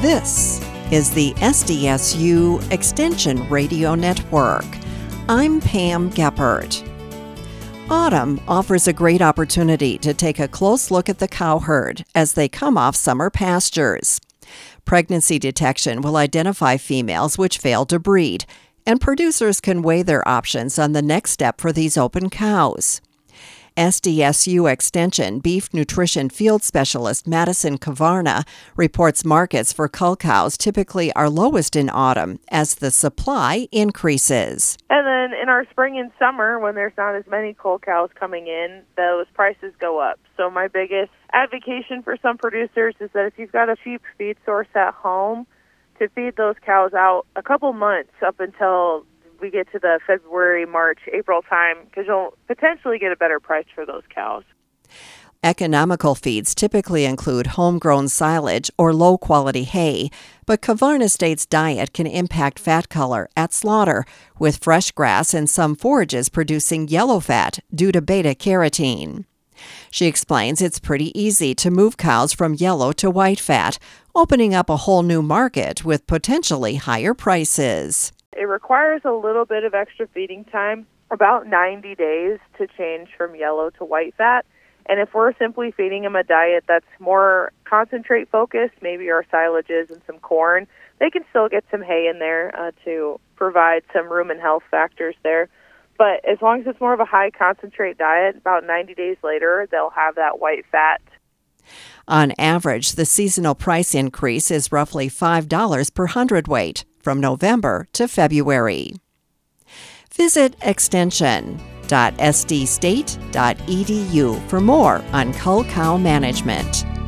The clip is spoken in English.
This is the SDSU Extension Radio Network. I'm Pam Geppert. Autumn offers a great opportunity to take a close look at the cow herd as they come off summer pastures. Pregnancy detection will identify females which fail to breed, and producers can weigh their options on the next step for these open cows. SDSU Extension Beef Nutrition Field Specialist Madison Kavarna reports markets for cull cows typically are lowest in autumn as the supply increases. And then in our spring and summer, when there's not as many cull cows coming in, those prices go up. So my biggest advocation for some producers is that if you've got a cheap feed source at home, to feed those cows out a couple months up until we get to the February, March, April time, because you'll potentially get a better price for those cows. Economical feeds typically include homegrown silage or low-quality hay, but Kavarna states diet can impact fat color at slaughter, with fresh grass and some forages producing yellow fat due to beta-carotene. She explains it's pretty easy to move cows from yellow to white fat, opening up a whole new market with potentially higher prices. It requires a little bit of extra feeding time, about 90 days to change from yellow to white fat. And if we're simply feeding them a diet that's more concentrate focused, maybe our silages and some corn, they can still get some hay in there to provide some rumen health factors there. But as long as it's more of a high concentrate diet, about 90 days later, they'll have that white fat. On average, the seasonal price increase is roughly $5 per hundredweight from November to February. Visit extension.sdstate.edu for more on cull cow management.